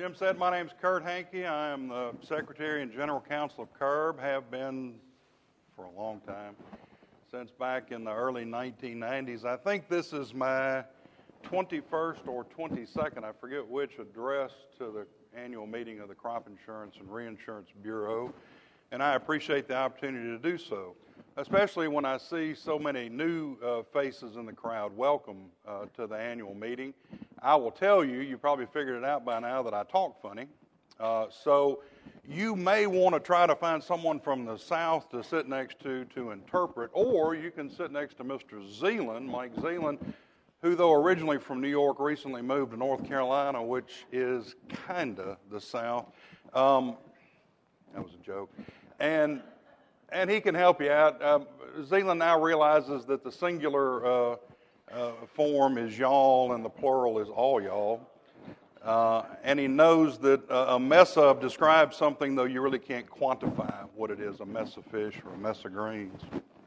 Jim said, my name's Kurt Hankey. I am the Secretary and General Counsel of CURB, have been for a long time, since back in the early 1990s. I think this is my 21st or 22nd, I forget which, address to the annual meeting of the Crop Insurance and Reinsurance Bureau, and I appreciate the opportunity to do so, especially when I see so many new faces in the crowd. Welcome to the annual meeting. I will tell you, you probably figured it out by now that I talk funny, so you may want to try to find someone from the South to sit next to interpret, or you can sit next to Mr. Zeeland, Mike Zeeland, who, though originally from New York, recently moved to North Carolina, which is kind of the South. That was a joke. And he can help you out. Zeeland now realizes that the singular form is y'all and the plural is all y'all. And he knows that a mess of describes something, though you really can't quantify what it is, a mess of fish or a mess of greens.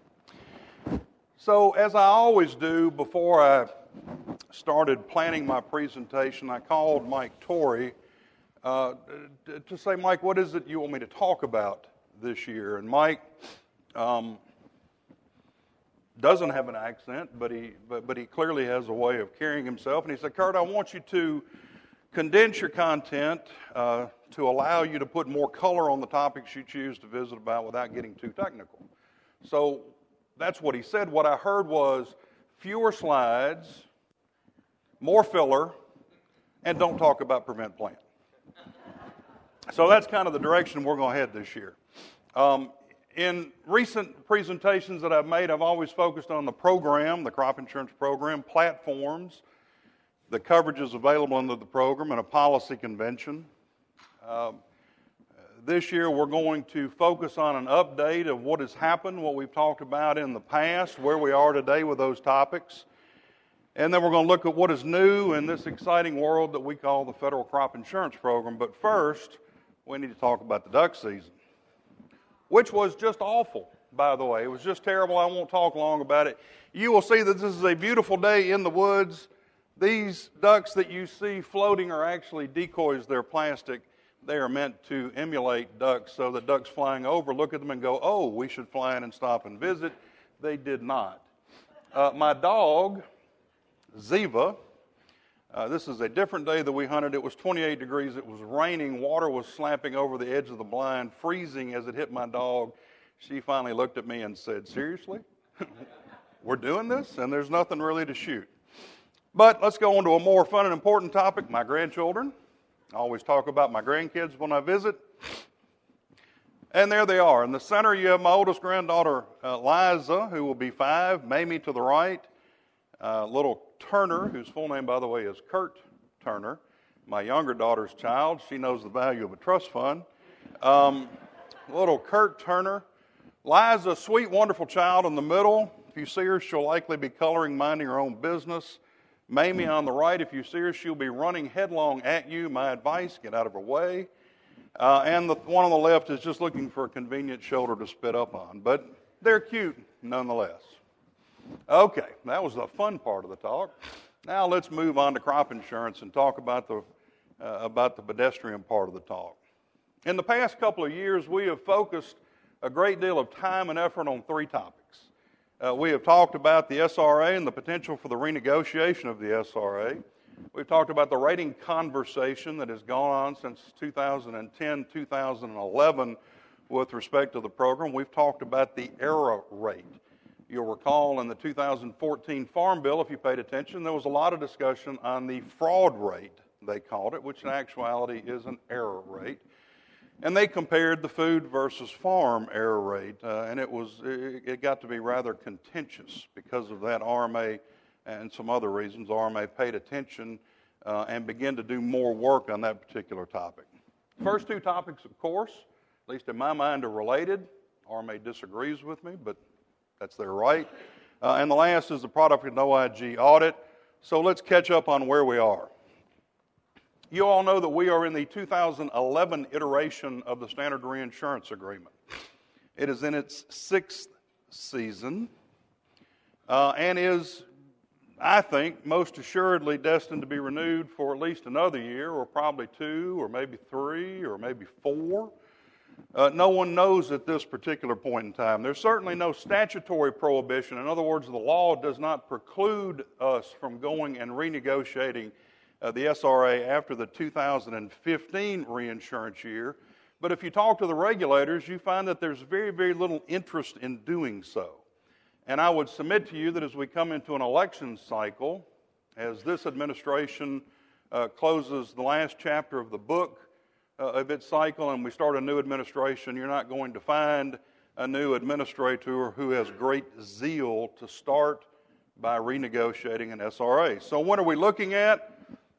So, as I always do before I started planning my presentation, I called Mike Torrey to say, Mike, what is it you want me to talk about this year? And Mike doesn't have an accent, but he clearly has a way of carrying himself. And he said, Kurt, I want you to condense your content to allow you to put more color on the topics you choose to visit about without getting too technical. So that's what he said. What I heard was fewer slides, more filler, and don't talk about prevent plant. So that's kind of the direction we're going to head this year. In recent presentations that I've made, I've always focused on the program, the crop insurance program, platforms, the coverages available under the program, and a policy convention. This year we're going to focus on an update of what has happened, what we've talked about in the past, where we are today with those topics. And then we're going to look at what is new in this exciting world that we call the Federal Crop Insurance Program. But first, we need to talk about the duck season, which was just awful, by the way. It was just terrible. I won't talk long about it. You will see that this is a beautiful day in the woods. These ducks that you see floating are actually decoys. They're plastic. They are meant to emulate ducks so that ducks flying over look at them and go, oh, we should fly in and stop and visit. They did not. My dog, Ziva, this is a different day that we hunted. It was 28 degrees. It was raining. Water was slapping over the edge of the blind, freezing as it hit my dog. She finally looked at me and said, seriously? We're doing this? And there's nothing really to shoot. But let's go on to a more fun and important topic, my grandchildren. I always talk about my grandkids when I visit. And there they are. In the center, you have my oldest granddaughter, Liza, who will be 5, Mamie to the right, little Turner, whose full name, by the way, is Kurt Turner, my younger daughter's child. She knows the value of a trust fund. Little Kurt Turner. Liza, sweet, wonderful child in the middle. If you see her, she'll likely be coloring, minding her own business. Mamie on the right, if you see her, she'll be running headlong at you. My advice, get out of her way. And the one on the left is just looking for a convenient shoulder to spit up on. But they're cute nonetheless. Okay, that was the fun part of the talk. Now let's move on to crop insurance and talk about the pedestrian part of the talk. In the past couple of years, we have focused a great deal of time and effort on 3 topics. We have talked about the SRA and the potential for the renegotiation of the SRA. We've talked about the rating conversation that has gone on since 2010, 2011 with respect to the program. We've talked about the error rate. You'll recall in the 2014 Farm Bill, if you paid attention, there was a lot of discussion on the fraud rate, they called it, which in actuality is an error rate. And they compared the food versus farm error rate, and it got to be rather contentious. Because of that, RMA and some other reasons, RMA paid attention and began to do more work on that particular topic. First 2 topics, of course, at least in my mind, are related. RMA disagrees with me, but that's their right. And the last is the product and OIG audit. So let's catch up on where we are. You all know that we are in the 2011 iteration of the Standard Reinsurance Agreement. It is in its 6th season and is I think, most assuredly destined to be renewed for at least another year, or probably 2, or maybe 3, or maybe 4. No one knows at this particular point in time. There's certainly no statutory prohibition. In other words, the law does not preclude us from going and renegotiating the SRA after the 2015 reinsurance year. But if you talk to the regulators, you find that there's very, very little interest in doing so. And I would submit to you that as we come into an election cycle, as this administration closes the last chapter of the book of its cycle and we start a new administration, you're not going to find a new administrator who has great zeal to start by renegotiating an SRA. So what are we looking at?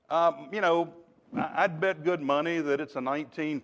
I'd bet good money that it's a 19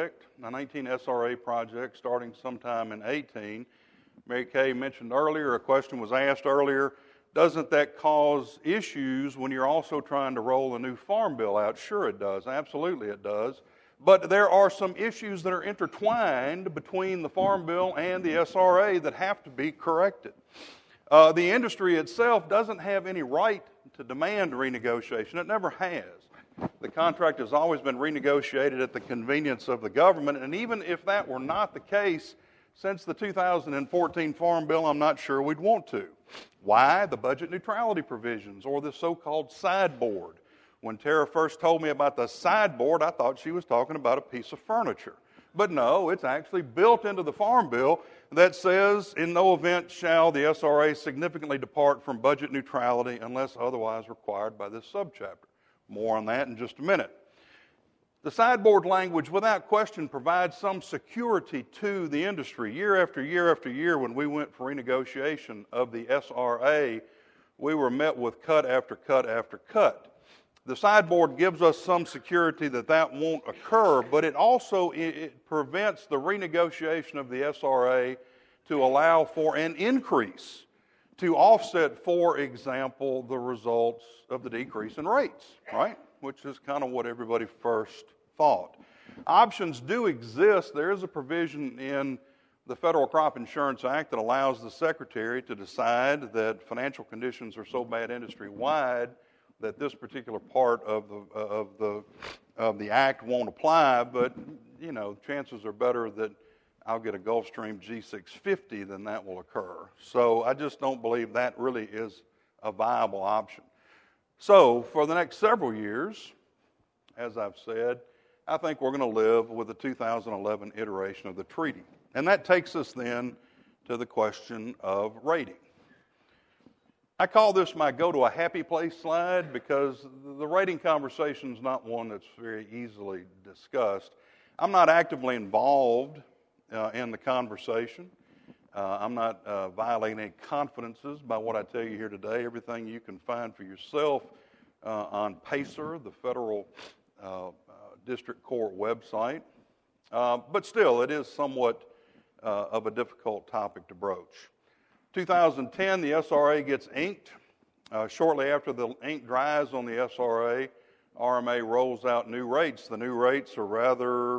SRA project starting sometime in 18. Mary Kay mentioned earlier, a question was asked earlier, doesn't that cause issues when you're also trying to roll a new farm bill out? Sure it does, absolutely it does. But there are some issues that are intertwined between the farm bill and the SRA that have to be corrected. The industry itself doesn't have any right to demand renegotiation. It never has. The contract has always been renegotiated at the convenience of the government, and even if that were not the case, since the 2014 Farm Bill, I'm not sure we'd want to. Why? The budget neutrality provisions, or the so-called sideboard. When Tara first told me about the sideboard, I thought she was talking about a piece of furniture. But no, it's actually built into the Farm Bill that says, in no event shall the SRA significantly depart from budget neutrality unless otherwise required by this subchapter. More on that in just a minute. The sideboard language, without question, provides some security to the industry. Year after year after year, when we went for renegotiation of the SRA, we were met with cut after cut after cut. The sideboard gives us some security that won't occur, but it also prevents the renegotiation of the SRA to allow for an increase to offset, for example, the results of the decrease in rates, right? Which is kind of what everybody first thought. Options do exist. There is a provision in the Federal Crop Insurance Act that allows the Secretary to decide that financial conditions are so bad industry-wide that this particular part of the Act won't apply, but, chances are better that I'll get a Gulfstream G650 than that will occur. So I just don't believe that really is a viable option. So for the next several years, as I've said, I think we're going to live with the 2011 iteration of the treaty. And that takes us then to the question of rating. I call this my go to a happy place slide because the rating conversation is not one that's very easily discussed. I'm not actively involved in the conversation. I'm not violating any confidences by what I tell you here today. Everything you can find for yourself on PACER, the Federal District Court website. But still, it is somewhat of a difficult topic to broach. 2010, the SRA gets inked. Shortly after the ink dries on the SRA, RMA rolls out new rates. The new rates are rather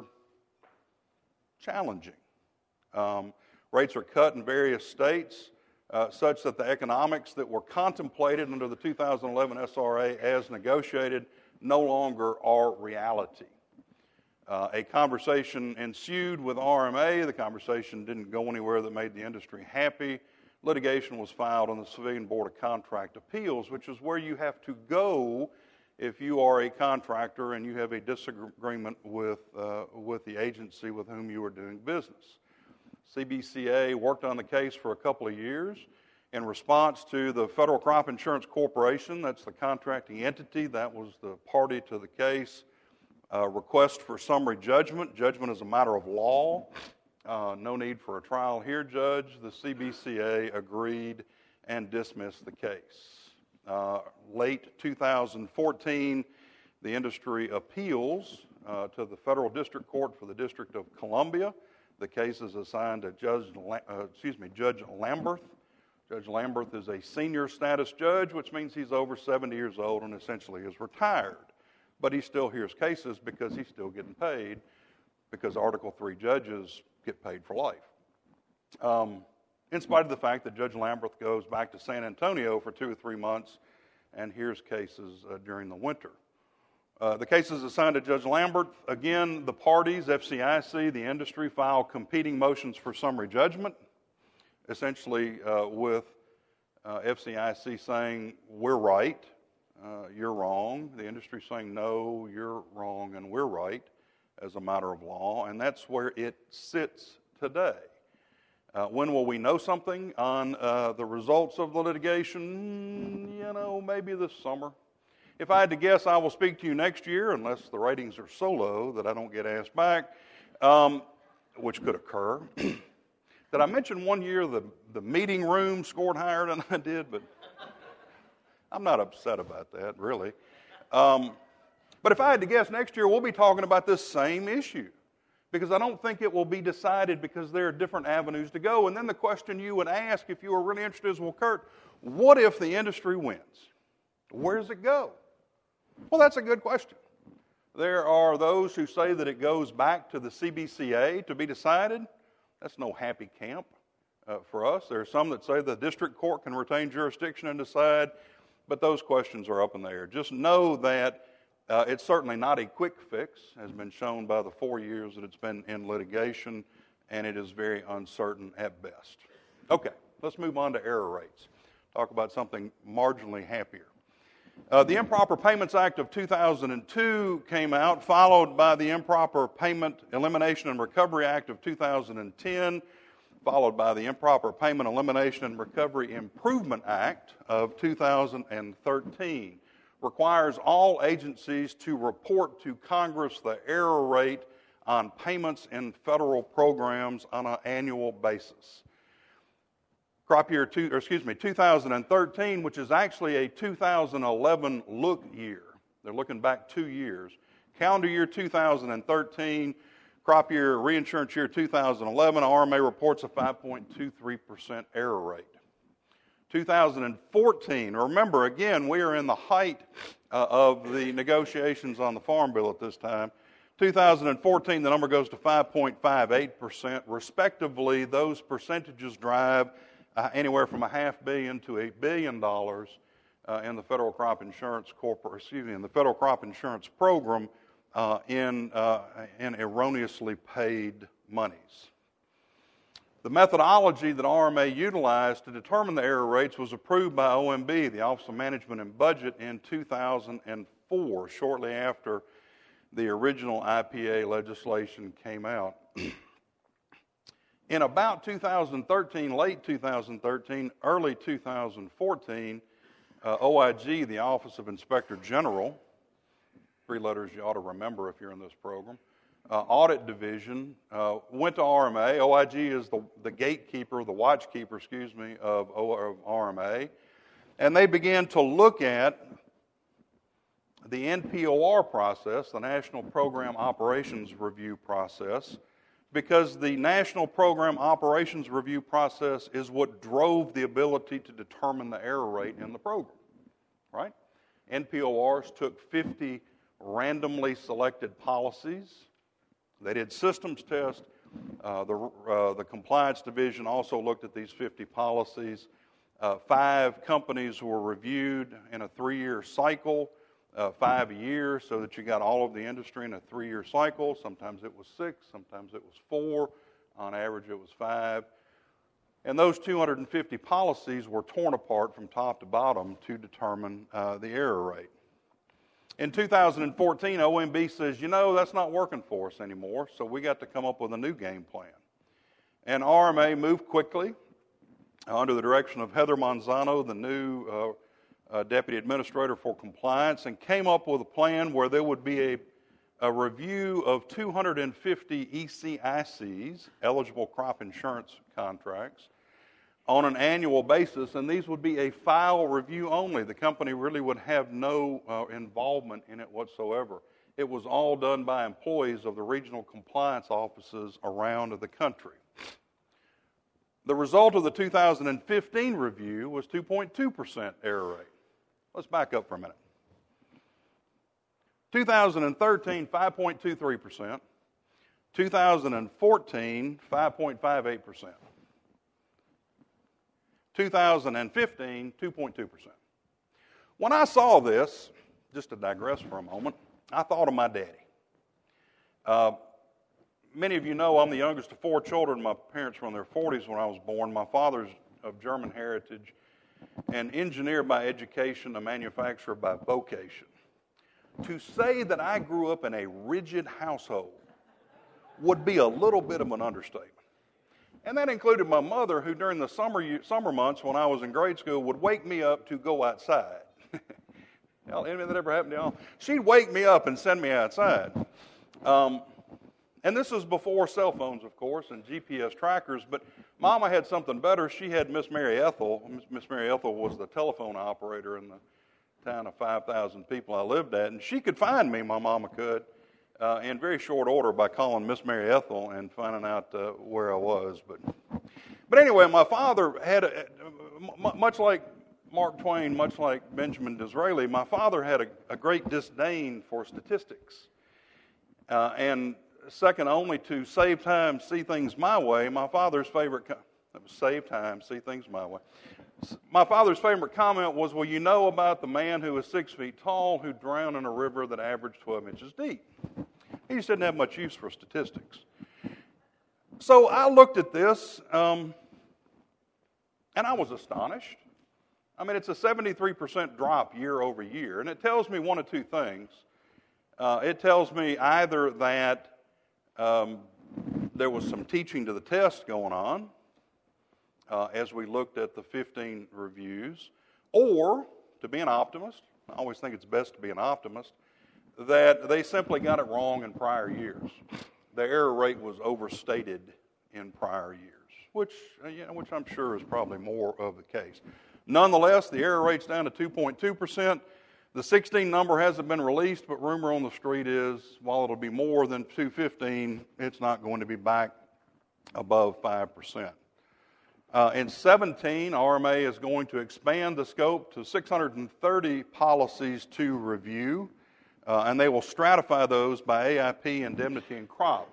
challenging. Rates are cut in various states such that the economics that were contemplated under the 2011 SRA as negotiated no longer are reality. A conversation ensued with RMA. The conversation didn't go anywhere that made the industry happy. Litigation was filed on the Civilian Board of Contract Appeals, which is where you have to go if you are a contractor and you have a disagreement with the agency with whom you are doing business. CBCA worked on the case for a couple of years. In response to the Federal Crop Insurance Corporation, that's the contracting entity, that was the party to the case, request for summary judgment. Judgment is a matter of law. No need for a trial here, Judge. The CBCA agreed and dismissed the case. Late 2014, the industry appeals to the Federal District Court for the District of Columbia. The case is assigned to Judge Lamberth. Judge Lamberth is a senior status judge, which means he's over 70 years old and essentially is retired. But he still hears cases because he's still getting paid, because Article III judges get paid for life. In spite of the fact that Judge Lamberth goes back to San Antonio for 2 or 3 months and hears cases during the winter. The cases assigned to Judge Lambert, again, the parties, FCIC, the industry, file competing motions for summary judgment, essentially with FCIC saying, we're right, you're wrong. The industry saying, no, you're wrong, and we're right as a matter of law. And that's where it sits today. When will we know something on the results of the litigation? Maybe this summer. If I had to guess, I will speak to you next year, unless the ratings are so low that I don't get asked back, which could occur. Did I mention one year the meeting room scored higher than I did? But I'm not upset about that, really. But if I had to guess, next year we'll be talking about this same issue, because I don't think it will be decided, because there are different avenues to go. And then the question you would ask if you were really interested is, well, Kurt, what if the industry wins? Where does it go? Well, that's a good question. There are those who say that it goes back to the CBCA to be decided. That's no happy camp for us. There are some that say the district court can retain jurisdiction and decide, but those questions are up in the air. Just know that it's certainly not a quick fix, has been shown by the 4 years that it's been in litigation, and it is very uncertain at best. Okay, let's move on to error rates. Talk about something marginally happier. The Improper Payments Act of 2002 came out, followed by the Improper Payment Elimination and Recovery Act of 2010, followed by the Improper Payment Elimination and Recovery Improvement Act of 2013. Requires all agencies to report to Congress the error rate on payments in federal programs on an annual basis. Crop year 2013, which is actually a 2011 look year. They're looking back 2 years. Calendar year 2013, crop year, reinsurance year 2011, RMA reports a 5.23% error rate. 2014, remember again, we are in the height of the negotiations on the Farm Bill at this time. 2014, the number goes to 5.58%. Respectively, those percentages drive anywhere from $500 million to $1 billion in the federal crop insurance in the federal crop insurance program in erroneously paid monies. The methodology that RMA utilized to determine the error rates was approved by OMB, the Office of Management and Budget, in 2004, shortly after the original IPA legislation came out. In about 2013, late 2013, early 2014, OIG, the Office of Inspector General, 3 letters you ought to remember if you're in this program, Audit Division, went to RMA. OIG is the gatekeeper, the watchkeeper, of RMA. And they began to look at the NPOR process, the National Program Operations Review process, because the National Program Operations Review process is what drove the ability to determine the error rate in the program, right? NPORs took 50 randomly selected policies. They did systems tests. The Compliance Division also looked at these 50 policies. 5 companies were reviewed in a 3-year cycle, 5 a year, so that you got all of the industry in a 3-year cycle. Sometimes it was 6, sometimes it was 4. On average, it was 5. And those 250 policies were torn apart from top to bottom to determine the error rate. In 2014, OMB says, that's not working for us anymore, so we got to come up with a new game plan. And RMA moved quickly under the direction of Heather Manzano, the new Deputy Administrator for Compliance, and came up with a plan where there would be a review of 250 ECICs, eligible crop insurance contracts, on an annual basis, and these would be a file review only. The company really would have no involvement in it whatsoever. It was all done by employees of the regional compliance offices around the country. The result of the 2015 review was 2.2% error rate. Let's back up for a minute. 2013, 5.23%. 2014, 5.58%. 2015, 2.2%. When I saw this, just to digress for a moment, I thought of my daddy. Many of you know I'm the youngest of 4 children. My parents were in their 40s when I was born. My father's of German heritage, an engineer by education, a manufacturer by vocation. To say that I grew up in a rigid household would be a little bit of an understatement. And that included my mother, who during the summer months when I was in grade school would wake me up to go outside. Anything that ever happened to y'all? She'd wake me up and send me outside. And this was before cell phones, of course, and GPS trackers, but Mama had something better. She had Miss Mary Ethel. Miss Mary Ethel was the telephone operator in the town of 5,000 people I lived at, and she could find me, my mama could, in very short order by calling Miss Mary Ethel and finding out where I was. But anyway, my father had, much like Mark Twain, much like Benjamin Disraeli, my father had a great disdain for statistics. And second only to save time, see things my way, my father's favorite, save time, see things my way. My father's favorite comment was, well, you know about the man who was 6 feet tall who drowned in a river that averaged 12 inches deep. He just didn't have much use for statistics. So I looked at this, and I was astonished. I mean, it's a 73% drop year over year, and it tells me one of two things. It tells me either that there was some teaching to the test going on as we looked at the 15 reviews, or, to be an optimist, I always think it's best to be an optimist, that they simply got it wrong in prior years. The error rate was overstated in prior years, which I'm sure is probably more of the case. Nonetheless, the error rate's down to 2.2%. The 16 number hasn't been released, but rumor on the street is, while it'll be more than 215, it's not going to be back above 5%. In 17, RMA is going to expand the scope to 630 policies to review, and they will stratify those by AIP, indemnity, and crop.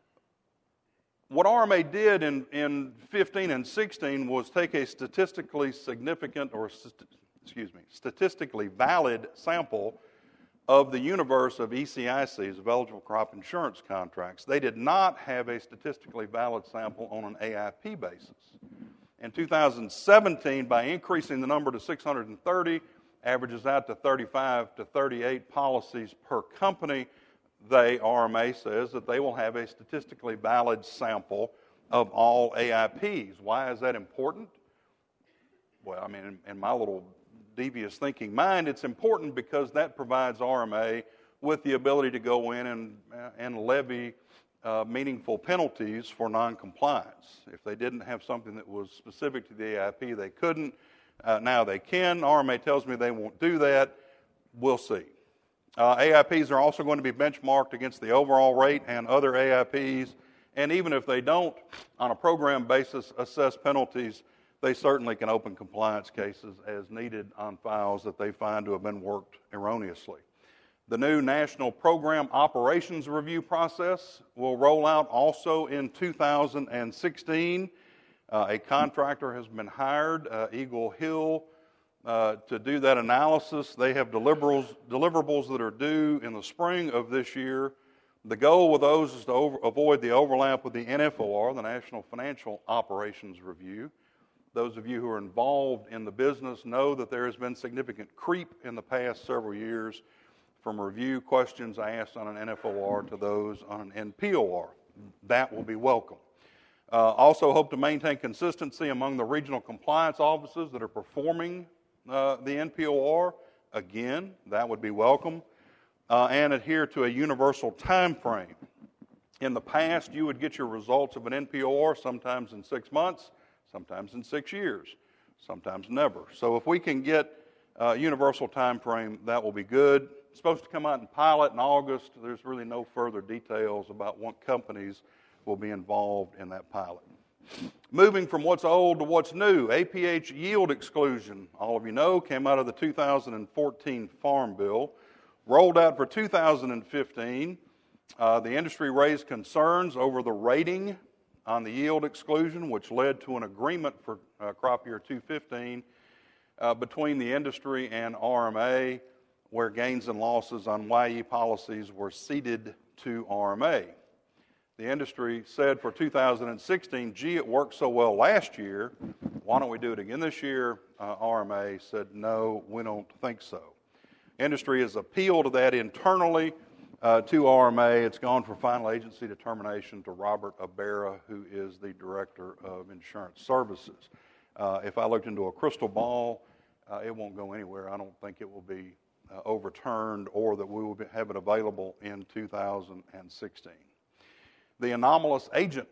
What RMA did in 15 and 16 was take a statistically significant statistically valid sample of the universe of ECICs, of eligible crop insurance contracts. They did not have a statistically valid sample on an AIP basis. In 2017, by increasing the number to 630, averages out to 35 to 38 policies per company, RMA says that they will have a statistically valid sample of all AIPs. Why is that important? Well, I mean, in my little devious thinking mind, it's important because that provides RMA with the ability to go in and levy meaningful penalties for noncompliance. If they didn't have something that was specific to the AIP, they couldn't. Now they can. RMA tells me they won't do that. We'll see. AIPs are also going to be benchmarked against the overall rate and other AIPs, and even if they don't, on a program basis, assess penalties, they certainly can open compliance cases as needed on files that they find to have been worked erroneously. The new National Program Operations Review process will roll out also in 2016. A contractor has been hired, Eagle Hill, to do that analysis. They have deliverables that are due in the spring of this year. The goal with those is to avoid the overlap with the NFOR, the National Financial Operations Review. Those of you who are involved in the business know that there has been significant creep in the past several years from review questions asked on an NFOR to those on an NPOR. That will be welcome. Also hope to maintain consistency among the regional compliance offices that are performing the NPOR. Again, that would be welcome. And adhere to a universal time frame. In the past, you would get your results of an NPOR sometimes in 6 months, sometimes in 6 years, sometimes never. So if we can get a universal time frame, that will be good. It's supposed to come out in pilot in August. There's really no further details about what companies will be involved in that pilot. Moving from what's old to what's new, APH yield exclusion, all of you know, came out of the 2014 Farm Bill, rolled out for 2015. The industry raised concerns over the rating on the yield exclusion, which led to an agreement for crop year 2015. between the industry and RMA, where gains and losses on YE policies were ceded to RMA. The industry said for 2016, gee, it worked so well last year, why don't we do it again this year? RMA said, no, we don't think so. Industry has appealed that internally to RMA. It's gone for final agency determination to Robert Abera, who is the Director of Insurance Services. If I looked into a crystal ball, it won't go anywhere. I don't think it will be overturned or that we will have it available in 2016. The anomalous agent.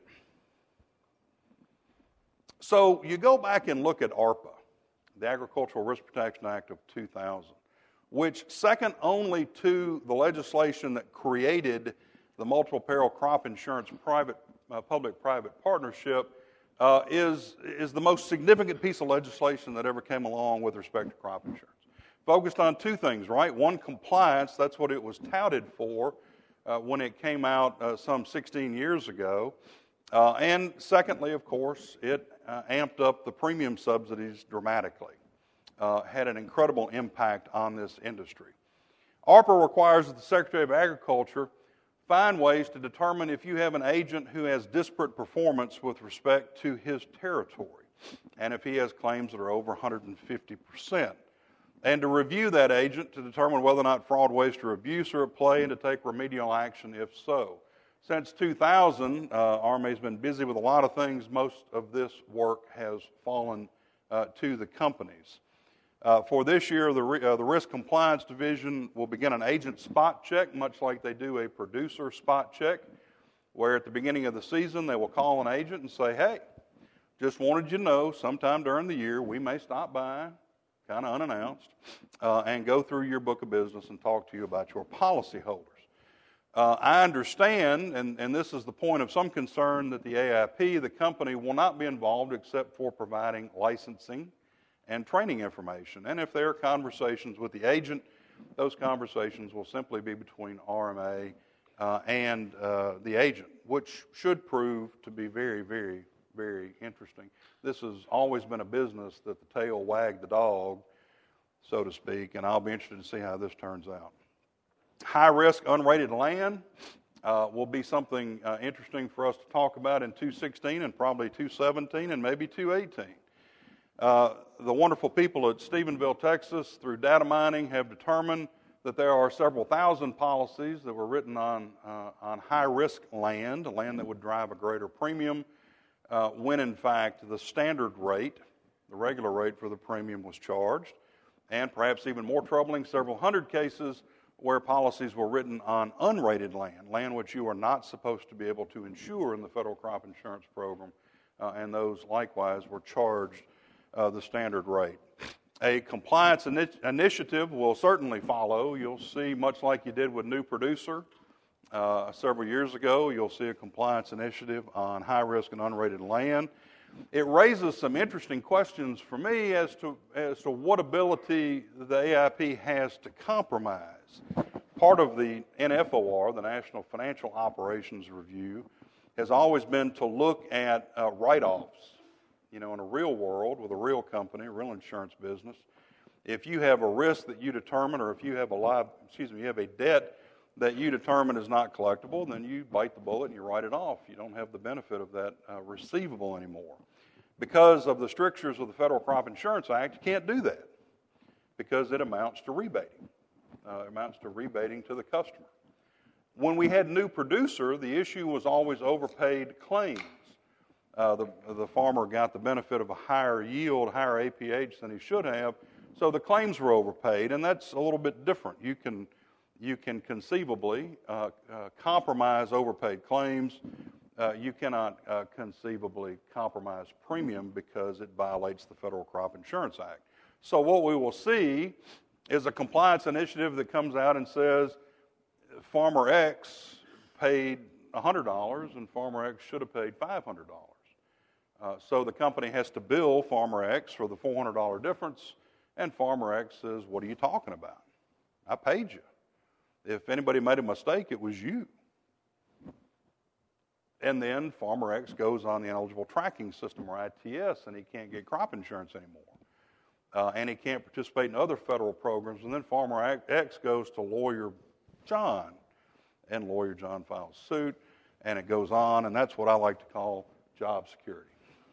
So you go back and look at ARPA, the Agricultural Risk Protection Act of 2000, which, second only to the legislation that created the multiple peril crop insurance public-private partnership, is the most significant piece of legislation that ever came along with respect to crop insurance. Focused on two things, right? One, compliance. That's what it was touted for when it came out some 16 years ago. And secondly, of course, it amped up the premium subsidies dramatically. Had an incredible impact on this industry. ARPA requires that the Secretary of Agriculture find ways to determine if you have an agent who has disparate performance with respect to his territory, and if he has claims that are over 150%. And to review that agent to determine whether or not fraud, waste, or abuse are at play, and to take remedial action if so. Since 2000, RMA has been busy with a lot of things. Most of this work has fallen to the companies. For this year, the Risk Compliance Division will begin an agent spot check, much like they do a producer spot check, where at the beginning of the season they will call an agent and say, hey, just wanted you to know sometime during the year we may stop by, kind of unannounced, and go through your book of business and talk to you about your policyholders. I understand, and this is the point of some concern, that the AIP, the company, will not be involved except for providing licensing and training information. And if there are conversations with the agent, those conversations will simply be between RMA and the agent, which should prove to be very, very, very interesting. This has always been a business that the tail wagged the dog, so to speak, and I'll be interested to see how this turns out. High-risk, unrated land will be something interesting for us to talk about in 2016 and probably 2017 and maybe 2018. The wonderful people at Stephenville, Texas, through data mining, have determined that there are several thousand policies that were written on high-risk land that would drive a greater premium, when in fact the standard rate, the regular rate for the premium, was charged. And perhaps even more troubling, several hundred cases where policies were written on unrated land which you are not supposed to be able to insure in the federal crop insurance program, and those likewise were charged the standard rate. A compliance initiative will certainly follow. You'll see, much like you did with New Producer several years ago, you'll see a compliance initiative on high-risk and unrated land. It raises some interesting questions for me as to what ability the AIP has to compromise. Part of the NFOR, the National Financial Operations Review, has always been to look at write-offs. You know, in a real world, with a real company, a real insurance business, if you have a risk that you determine, or if you have you have a debt that you determine is not collectible, then you bite the bullet and you write it off. You don't have the benefit of that receivable anymore. Because of the strictures of the Federal Crop Insurance Act, you can't do that because it amounts to rebating. It amounts to rebating to the customer. When we had New Producer, the issue was always overpaid claims. The farmer got the benefit of a higher yield, higher APH than he should have, so the claims were overpaid, and that's a little bit different. You can conceivably compromise overpaid claims. You cannot conceivably compromise premium because it violates the Federal Crop Insurance Act. So what we will see is a compliance initiative that comes out and says Farmer X paid $100 and Farmer X should have paid $500. So the company has to bill Farmer X for the $400 difference, and Farmer X says, what are you talking about? I paid you. If anybody made a mistake, it was you. And then Farmer X goes on the ineligible tracking system, or ITS, and he can't get crop insurance anymore. and he can't participate in other federal programs. And then Farmer X goes to Lawyer John, and Lawyer John files suit, and it goes on, and that's what I like to call job security.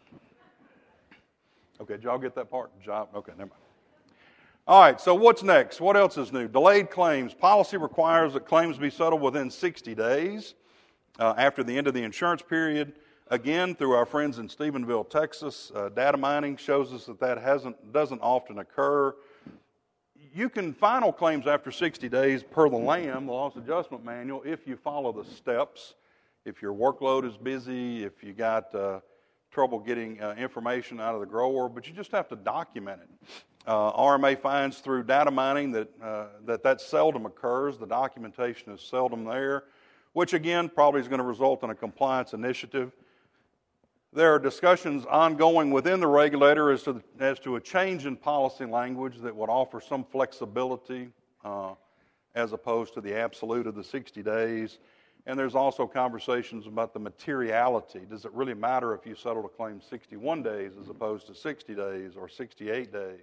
Okay, did y'all get that part? Job, okay, never mind. All right, so what's next? What else is new? Delayed claims. Policy requires that claims be settled within 60 days after the end of the insurance period. Again, through our friends in Stephenville, Texas, data mining shows us that doesn't often occur. You can final claims after 60 days per the LAM, the Loss Adjustment Manual, if you follow the steps. If your workload is busy, if you got trouble getting information out of the grower, but you just have to document it. RMA finds through data mining that seldom occurs. The documentation is seldom there, which again probably is going to result in a compliance initiative. There are discussions ongoing within the regulator as to a change in policy language that would offer some flexibility as opposed to the absolute of the 60 days. And there's also conversations about the materiality. Does it really matter if you settled a claim 61 days as opposed to 60 days or 68 days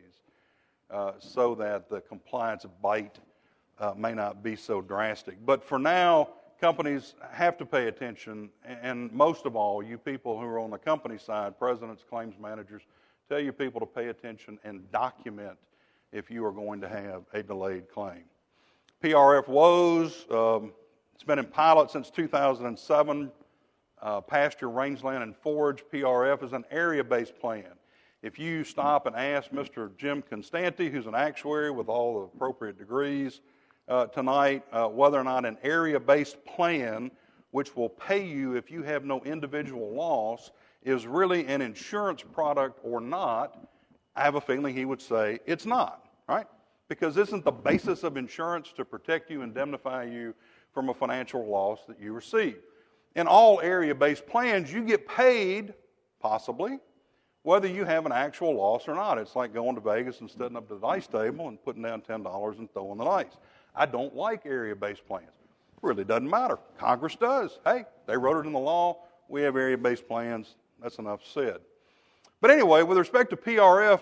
so that the compliance bite may not be so drastic? But for now, companies have to pay attention, and most of all, you people who are on the company side, presidents, claims managers, tell your people to pay attention and document if you are going to have a delayed claim. PRF WOES, it's been in pilot since 2007. Pasture, Rangeland, and Forage PRF is an area-based plan. If you stop and ask Mr. Jim Constanti, who's an actuary with all the appropriate degrees, tonight whether or not an area-based plan, which will pay you if you have no individual loss, is really an insurance product or not, I have a feeling he would say it's not, right? Because isn't the basis of insurance to protect you, indemnify you from a financial loss that you receive? In all area-based plans, you get paid, possibly, whether you have an actual loss or not. It's like going to Vegas and standing up to the dice table and putting down $10 and throwing the dice. I don't like area-based plans. Really doesn't matter. Congress does. Hey, they wrote it in the law. We have area-based plans. That's enough said. But anyway, with respect to PRF,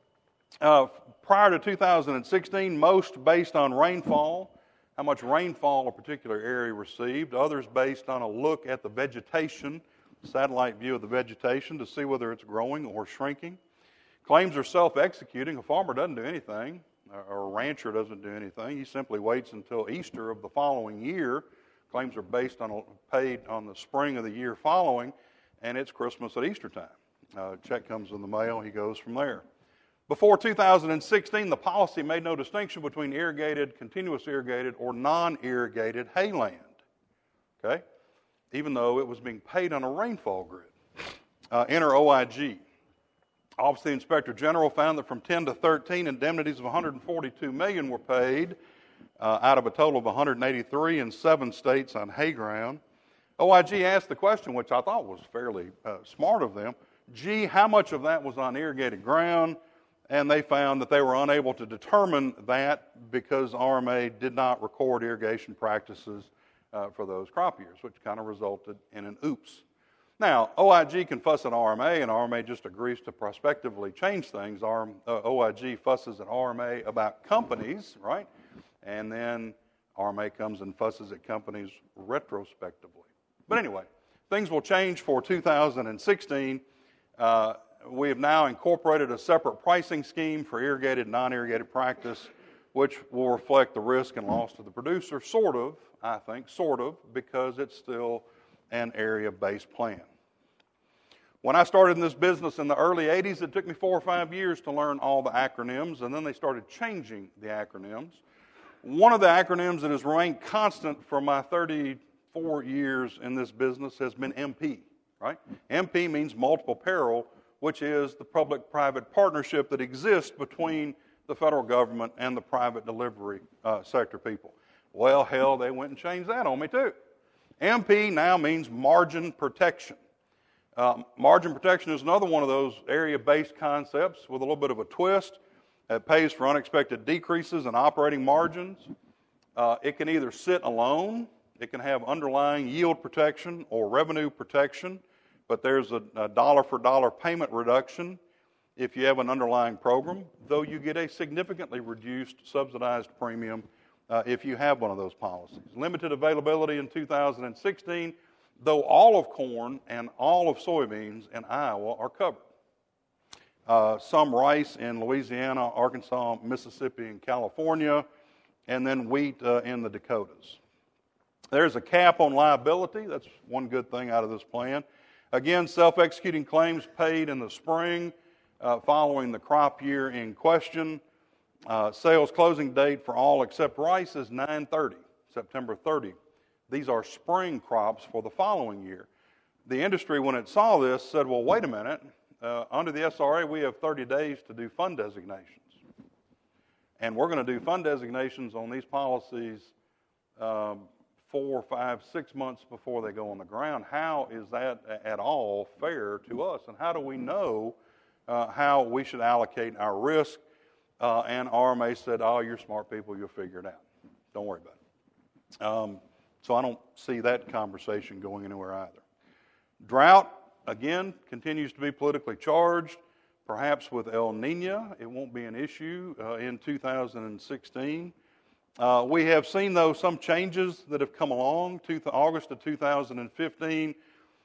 prior to 2016, most based on rainfall, how much rainfall a particular area received. Others based on a look at the vegetation, satellite view of the vegetation to see whether it's growing or shrinking. Claims are self-executing. A farmer doesn't do anything, or a rancher doesn't do anything. He simply waits until Easter of the following year. Claims are paid on the spring of the year following, and it's Christmas at Easter time. Check comes in the mail. He goes from there. Before 2016, the policy made no distinction between irrigated, continuous irrigated, or non-irrigated hayland, okay? Even though it was being paid on a rainfall grid. Enter OIG. Office of the Inspector General found that from 10 to 13, indemnities of $142 million were paid out of a total of 183 in 7 states on hay ground. OIG asked the question, which I thought was fairly smart of them, gee, how much of that was on irrigated ground? And they found that they were unable to determine that because RMA did not record irrigation practices for those crop years, which kind of resulted in an oops. Now, OIG can fuss at RMA, and RMA just agrees to prospectively change things. OIG fusses at RMA about companies, right? And then RMA comes and fusses at companies retrospectively. But anyway, things will change for 2016. We have now incorporated a separate pricing scheme for irrigated and non-irrigated practice, which will reflect the risk and loss to the producer, sort of, I think, because it's still an area-based plan. When I started in this business in the early 80s, it took me 4 or 5 years to learn all the acronyms, and then they started changing the acronyms. One of the acronyms that has remained constant for my 34 years in this business has been MP, right? MP means multiple peril, which is the public-private partnership that exists between the federal government and the private delivery sector people. Well, hell, they went and changed that on me too. MP now means margin protection. Margin protection is another one of those area-based concepts with a little bit of a twist. It pays for unexpected decreases in operating margins. It can either sit alone, it can have underlying yield protection or revenue protection, but there's a dollar-for-dollar payment reduction. if you have an underlying program, though you get a significantly reduced subsidized premium if you have one of those policies. Limited availability in 2016, though all of corn and all of soybeans in Iowa are covered. Some rice in Louisiana, Arkansas, Mississippi, and California, and then wheat in the Dakotas. There's a cap on liability. That's one good thing out of this plan. Again, self-executing claims paid in the spring following the crop year in question. Sales closing date for all except rice is 9/30, September 30. These are spring crops for the following year. The industry, when it saw this, said, well, wait a minute. Under the SRA, we have 30 days to do fund designations. And we're going to do fund designations on these policies 4, 5, 6 months before they go on the ground. How is that at all fair to us? And how do we know how we should allocate our risk? And RMA said, oh, you're smart people, you'll figure it out. Don't worry about it. So I don't see that conversation going anywhere either. Drought, again, continues to be politically charged. Perhaps with El Nino, it won't be an issue in 2016. We have seen, though, some changes that have come along. August of 2015,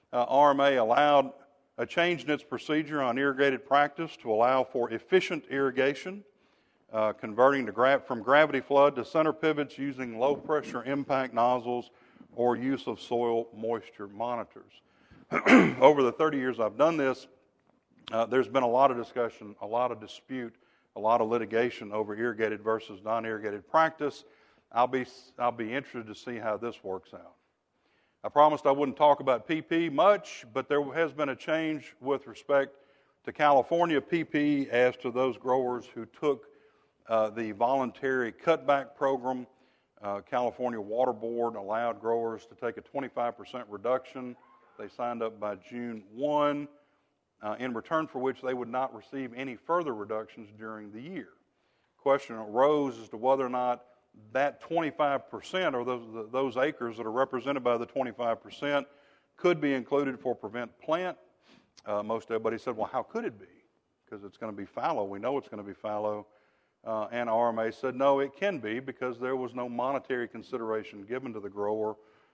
RMA allowed a change in its procedure on irrigated practice to allow for efficient irrigation, converting from gravity flood to center pivots using low-pressure impact nozzles or use of soil moisture monitors. Over the 30 years I've done this, there's been a lot of discussion, a lot of dispute, a lot of litigation over irrigated versus non-irrigated practice. I'll be interested to see how this works out. I promised I wouldn't talk about PP much, but there has been a change with respect to California PP as to those growers who took the voluntary cutback program. California Water Board allowed growers to take a 25% reduction. They signed up by June 1, in return for which they would not receive any further reductions during the year. Question arose as to whether or not that 25%, or those acres that are represented by the 25%, could be included for prevent plant. Most everybody said, well, how could it be? Because it's going to be fallow. We know it's going to be fallow. And RMA said, no, it can be, because there was no monetary consideration given to the grower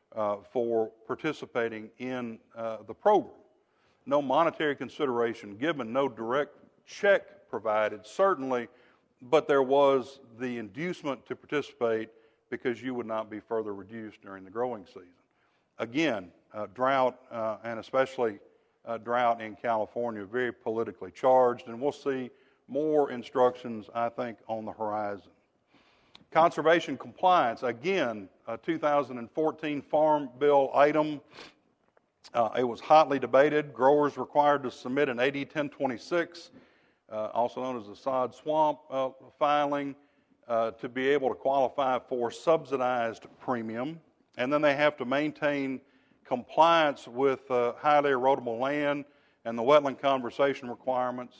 for participating in the program. No monetary consideration given, no direct check provided, certainly, but there was the inducement to participate because you would not be further reduced during the growing season. Again, drought, and especially drought in California, very politically charged, and we'll see more instructions, I think, on the horizon. Conservation compliance, again, a 2014 Farm Bill item. It was hotly debated. Growers required to submit an AD 1026, also known as the sod swamp filing, to be able to qualify for subsidized premium. And then they have to maintain compliance with highly erodible land and the wetland conservation requirements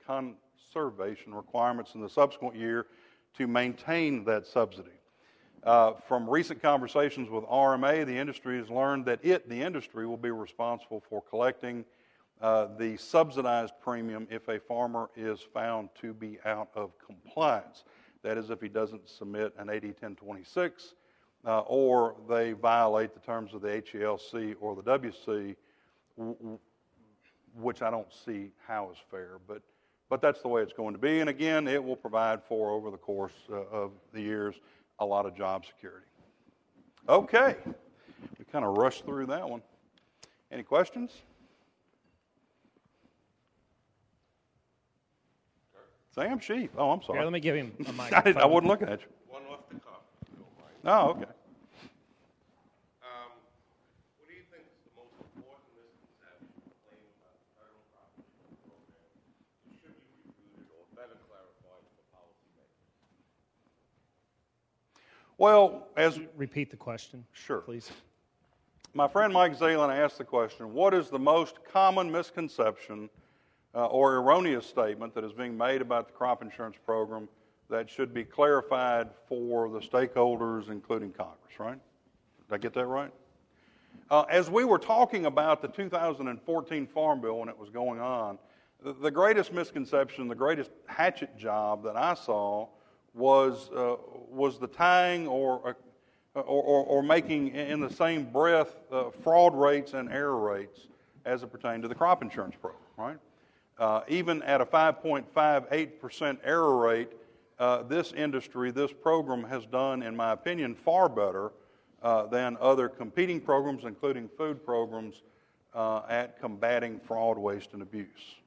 in the subsequent year to maintain that subsidy. From recent conversations with RMA, the industry has learned that the industry will be responsible for collecting the subsidized premium if a farmer is found to be out of compliance. That is, if he doesn't submit an AD 1026 or they violate the terms of the HELC or the WC, which I don't see how is fair, but that's the way it's going to be. And again, it will provide for, over the course of the years, a lot of job security. Okay, we kind of rushed through that one. Any questions? Sam Sheep. Oh, I'm sorry. Here, let me give him a mic. I wasn't looking at you. One off the cuff, if you don't mind. Oh, okay. What do you think is the most important misconception claimed about the federal crop insurance program that should be refuted or better clarified for policymakers? Well, Repeat the question, sure, please. My friend Mike Zalen asked the question, what is the most common misconception or erroneous statement that is being made about the crop insurance program that should be clarified for the stakeholders, including Congress, right? Did I get that right? As we were talking about the 2014 Farm Bill when it was going on, The greatest misconception, the greatest hatchet job that I saw was the tying or making in the same breath fraud rates and error rates as it pertained to the crop insurance program, right? Even at a 5.58% error rate, this industry, this program has done, in my opinion, far better than other competing programs, including food programs, at combating fraud, waste, and abuse.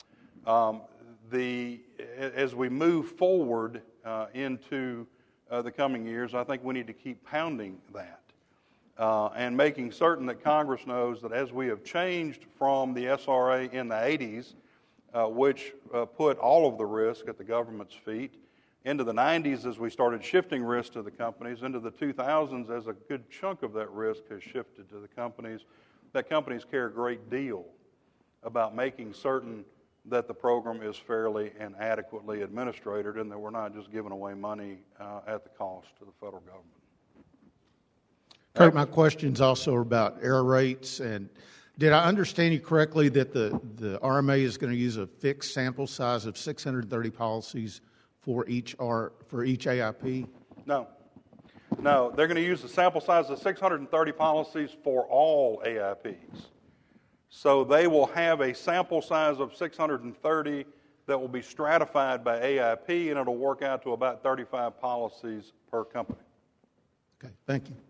As we move forward into the coming years, I think we need to keep pounding that and making certain that Congress knows that as we have changed from the SRA in the 80s, which put all of the risk at the government's feet, into the 90s as we started shifting risk to the companies, into the 2000s as a good chunk of that risk has shifted to the companies, that companies care a great deal about making certain that the program is fairly and adequately administered and that we're not just giving away money at the cost to the federal government. Kurt, my questions also are about error rates. And did I understand you correctly that the RMA is going to use a fixed sample size of 630 policies for each AIP? No. They're going to use a sample size of 630 policies for all AIPs. So they will have a sample size of 630 that will be stratified by AIP, and it'll work out to about 35 policies per company. Okay, thank you.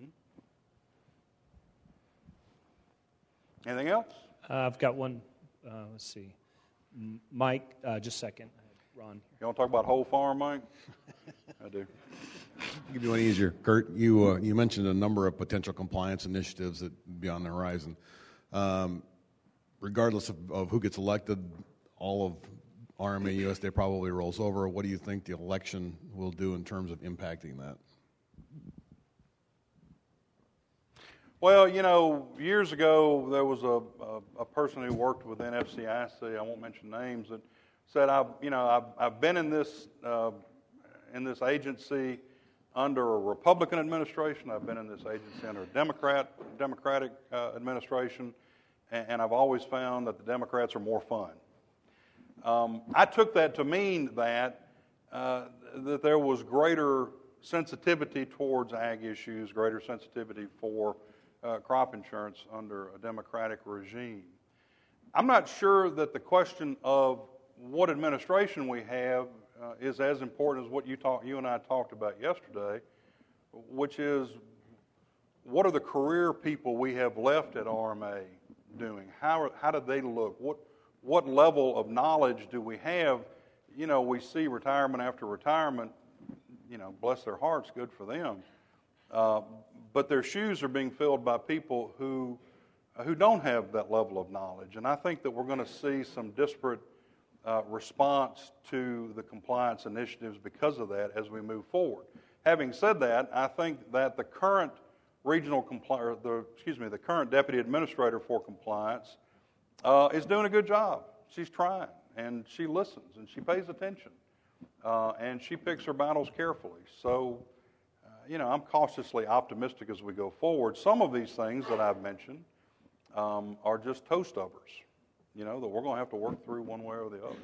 Anything else? I've got one. Let's see. Mike, just a second. Ron. You want to talk about whole farm, Mike? I do. I'll give you one easier. Kurt, you mentioned a number of potential compliance initiatives that would be on the horizon. Regardless of who gets elected, all of RMA USDA probably rolls over. What do you think the election will do in terms of impacting that? Well, years ago there was a person who worked within FCIC, I won't mention names, that said, I've been in this agency under a Republican administration. I've been in this agency under a Democratic administration, and I've always found that the Democrats are more fun. I took that to mean that there was greater sensitivity towards ag issues, greater sensitivity for crop insurance under a Democratic regime. I'm not sure that the question of what administration we have is as important as what you and I talked about yesterday, which is what are the career people we have left at RMA doing? How do they look? What level of knowledge do we have? We see retirement after retirement. Bless their hearts, good for them. But their shoes are being filled by people who don't have that level of knowledge, and I think that we're going to see some disparate response to the compliance initiatives because of that as we move forward. Having said that, I think that the current the current deputy administrator for compliance is doing a good job. She's trying, and she listens, and she pays attention, and she picks her battles carefully. So, I'm cautiously optimistic as we go forward. Some of these things that I've mentioned are just toe stubbers, that we're going to have to work through one way or the other.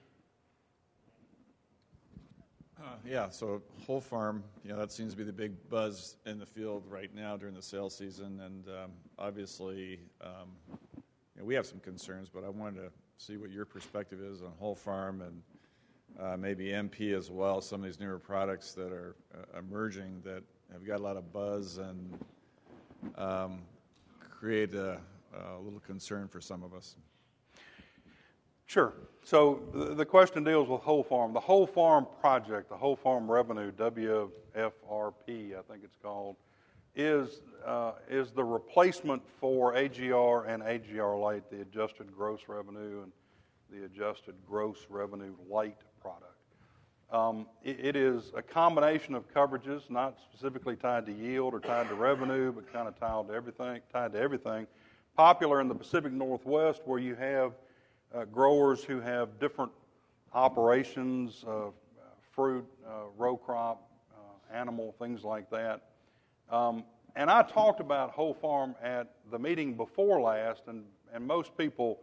So whole farm, that seems to be the big buzz in the field right now during the sales season, and obviously, we have some concerns, but I wanted to see what your perspective is on whole farm and maybe MP as well, some of these newer products that are emerging that have got a lot of buzz and create a little concern for some of us. Sure. So the question deals with whole farm. The whole farm project, the whole farm revenue, WFRP, I think it's called, is the replacement for AGR and AGR Lite, the adjusted gross revenue and the adjusted gross revenue light product. It is a combination of coverages, not specifically tied to yield or tied to revenue, but kind of tied to everything. Popular in the Pacific Northwest, where you have growers who have different operations, fruit, row crop, animal, things like that. And I talked about whole farm at the meeting before last, and most people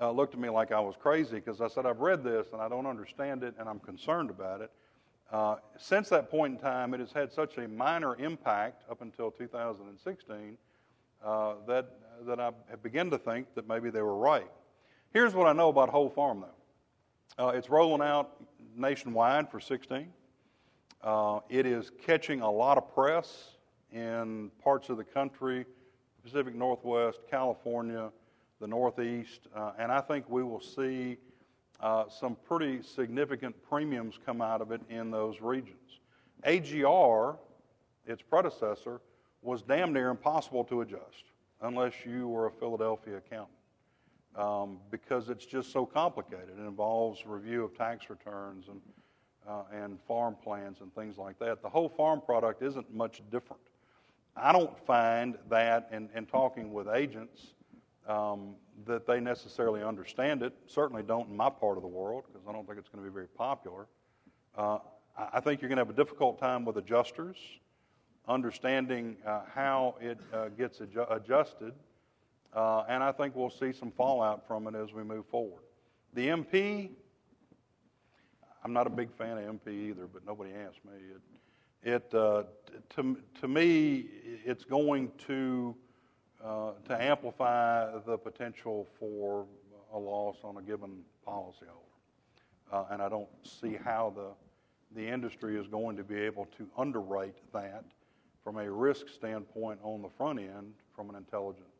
looked at me like I was crazy because I said, I've read this and I don't understand it and I'm concerned about it. Since that point in time, it has had such a minor impact up until 2016 that I have begun to think that maybe they were right. Here's what I know about Whole Farm, though. It's rolling out nationwide for 16. It is catching a lot of press in parts of the country, Pacific Northwest, California, the Northeast, and I think we will see some pretty significant premiums come out of it in those regions. AGR, its predecessor, was damn near impossible to adjust unless you were a Philadelphia accountant because it's just so complicated. It involves review of tax returns and farm plans and things like that. The Whole Farm product isn't much different. I don't find that in talking with agents that they necessarily understand it. Certainly don't in my part of the world because I don't think it's going to be very popular. I think you're going to have a difficult time with adjusters, understanding how it gets adjusted, and I think we'll see some fallout from it as we move forward. The MP, I'm not a big fan of MP either, but nobody asked me. To me, it's going to amplify the potential for a loss on a given policyholder. And I don't see how the industry is going to be able to underwrite that from a risk standpoint on the front end from an intelligent